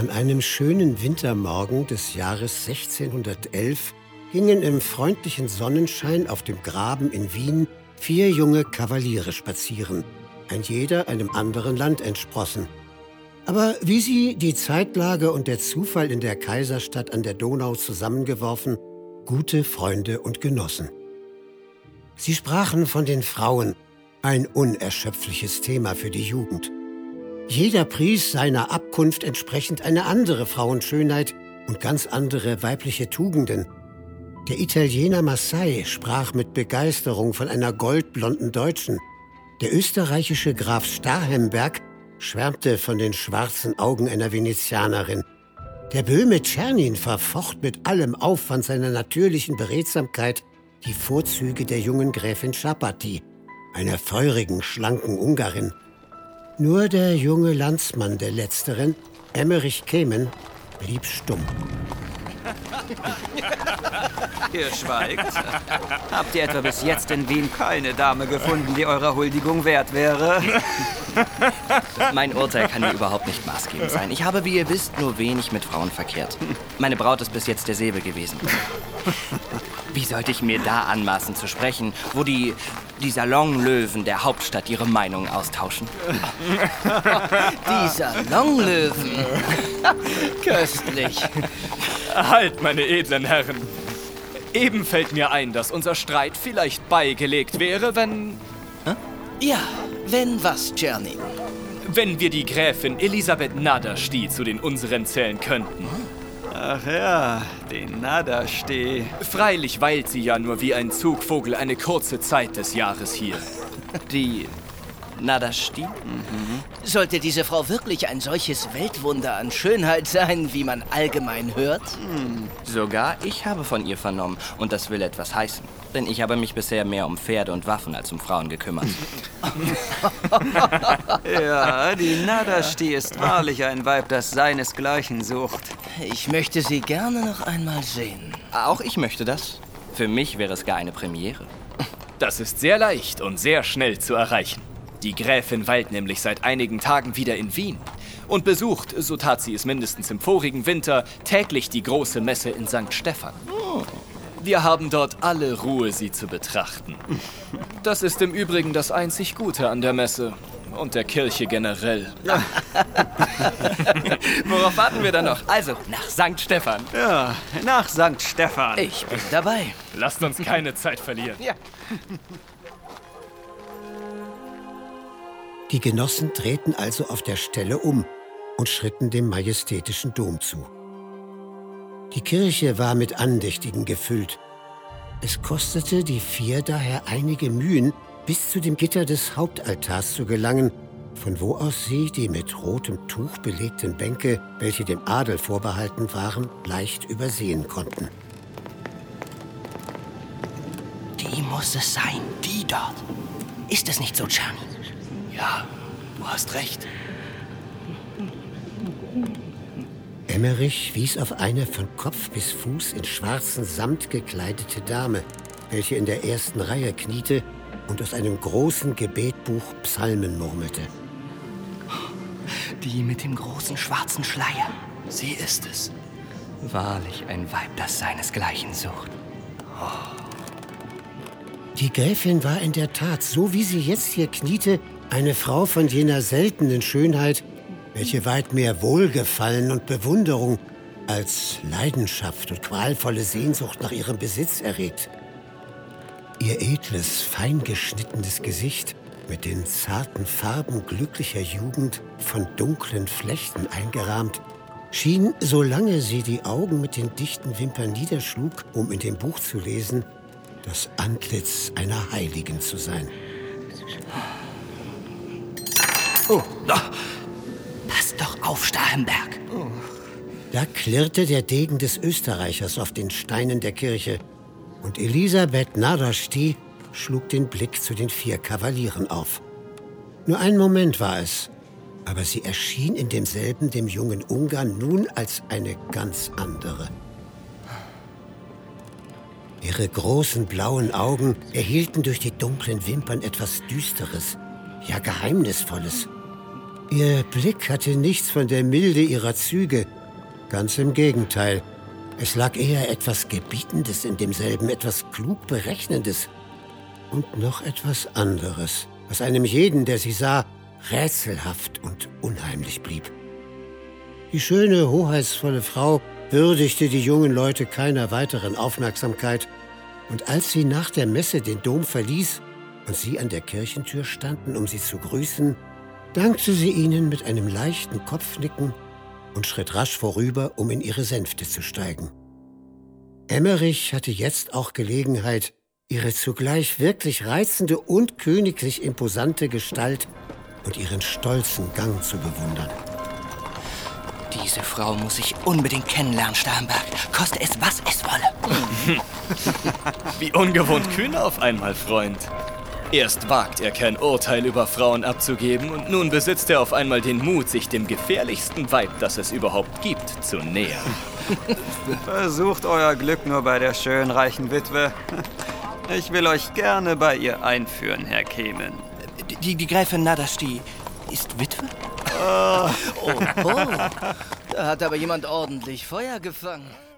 An einem schönen Wintermorgen des Jahres 1611 gingen im freundlichen Sonnenschein auf dem Graben in Wien 4 junge Kavaliere spazieren, ein jeder einem anderen Land entsprossen. Aber wie sie die Zeitlage und der Zufall in der Kaiserstadt an der Donau zusammengeworfen, gute Freunde und Genossen. Sie sprachen von den Frauen, ein unerschöpfliches Thema für die Jugend. Jeder pries seiner Abkunft entsprechend eine andere Frauenschönheit und ganz andere weibliche Tugenden. Der Italiener Massai sprach mit Begeisterung von einer goldblonden Deutschen. Der österreichische Graf Starhemberg schwärmte von den schwarzen Augen einer Venezianerin. Der Böhme Czernin verfocht mit allem Aufwand seiner natürlichen Beredsamkeit die Vorzüge der jungen Gräfin Schapati, einer feurigen, schlanken Ungarin. Nur der junge Landsmann der Letzteren, Emmerich Kemen, blieb stumm. Ihr schweigt. Habt ihr etwa bis jetzt in Wien keine Dame gefunden, die eurer Huldigung wert wäre? Mein Urteil kann hier überhaupt nicht maßgebend sein. Ich habe, wie ihr wisst, nur wenig mit Frauen verkehrt. Meine Braut ist bis jetzt der Säbel gewesen. Wie sollte ich mir da anmaßen zu sprechen, wo die Salonlöwen der Hauptstadt ihre Meinung austauschen? Die Salonlöwen. Köstlich. Halt, meine edlen Herren. Eben fällt mir ein, dass unser Streit vielleicht beigelegt wäre, wenn Ja, wenn was, Czerny? wenn wir die Gräfin Elisabeth Nadersti zu den unseren zählen könnten. Ach ja, den Nadersti. Freilich weilt sie ja nur wie ein Zugvogel eine kurze Zeit des Jahres hier. Die Nadersti? Sollte diese Frau wirklich ein solches Weltwunder an Schönheit sein, wie man allgemein hört? Sogar ich habe von ihr vernommen. Und das will etwas heißen. Denn ich habe mich bisher mehr um Pferde und Waffen als um Frauen gekümmert. Ja, die Nadersti ist wahrlich ein Weib, das seinesgleichen sucht. Ich möchte sie gerne noch einmal sehen. Auch ich möchte das. Für mich wäre es gar eine Premiere. Das ist sehr leicht und sehr schnell zu erreichen. Die Gräfin weilt nämlich seit einigen Tagen wieder in Wien und besucht, so tat sie es mindestens im vorigen Winter, täglich die große Messe in St. Stephan. Wir haben dort alle Ruhe, sie zu betrachten. Das ist im Übrigen das einzig Gute an der Messe und der Kirche generell. Worauf warten wir dann noch? Also, nach St. Stephan. Ja, nach St. Stephan. Ich bin dabei. Lasst uns keine Zeit verlieren. Ja. Die Genossen drehten also auf der Stelle um und schritten dem majestätischen Dom zu. Die Kirche war mit Andächtigen gefüllt. Es kostete die 4 daher einige Mühen, bis zu dem Gitter des Hauptaltars zu gelangen, von wo aus sie die mit rotem Tuch belegten Bänke, welche dem Adel vorbehalten waren, leicht übersehen konnten. Die muss es sein, die dort. Ist es nicht so, Czerny? Ja, du hast recht. Emmerich wies auf eine von Kopf bis Fuß in schwarzen Samt gekleidete Dame, welche in der ersten Reihe kniete und aus einem großen Gebetbuch Psalmen murmelte. Die mit dem großen schwarzen Schleier. Sie ist es. Wahrlich ein Weib, das seinesgleichen sucht. Die Gräfin war in der Tat, so wie sie jetzt hier kniete, eine Frau von jener seltenen Schönheit, welche weit mehr Wohlgefallen und Bewunderung als Leidenschaft und qualvolle Sehnsucht nach ihrem Besitz erregt. Ihr edles, fein geschnittenes Gesicht mit den zarten Farben glücklicher Jugend von dunklen Flechten eingerahmt, schien, solange sie die Augen mit den dichten Wimpern niederschlug, um in dem Buch zu lesen, das Antlitz einer Heiligen zu sein. Oh, pass doch auf, Starhemberg. Da klirrte der Degen des Österreichers auf den Steinen der Kirche und Elisabeth Nadersti schlug den Blick zu den 4 Kavalieren auf. Nur einen Moment war es, aber sie erschien in demselben dem jungen Ungarn nun als eine ganz andere. Ihre großen blauen Augen erhielten durch die dunklen Wimpern etwas Düsteres, ja Geheimnisvolles. Ihr Blick hatte nichts von der Milde ihrer Züge. Ganz im Gegenteil. Es lag eher etwas Gebietendes in demselben, etwas klug Berechnendes. Und noch etwas anderes, was einem jeden, der sie sah, rätselhaft und unheimlich blieb. Die schöne, hoheitsvolle Frau würdigte die jungen Leute keiner weiteren Aufmerksamkeit, und als sie nach der Messe den Dom verließ und sie an der Kirchentür standen, um sie zu grüßen, dankte sie ihnen mit einem leichten Kopfnicken und schritt rasch vorüber, um in ihre Sänfte zu steigen. Emmerich hatte jetzt auch Gelegenheit, ihre zugleich wirklich reizende und königlich imposante Gestalt und ihren stolzen Gang zu bewundern. Diese Frau muss ich unbedingt kennenlernen, Starnberg. Koste es, was es wolle. Wie ungewohnt kühn auf einmal, Freund. Erst wagt er kein Urteil über Frauen abzugeben und nun besitzt er auf einmal den Mut, sich dem gefährlichsten Weib, das es überhaupt gibt, zu nähern. Versucht euer Glück nur bei der schönen, reichen Witwe. Ich will euch gerne bei ihr einführen, Herr Kemen. Die Gräfin Nadasti ist Witwe? Oh, da hat aber jemand ordentlich Feuer gefangen.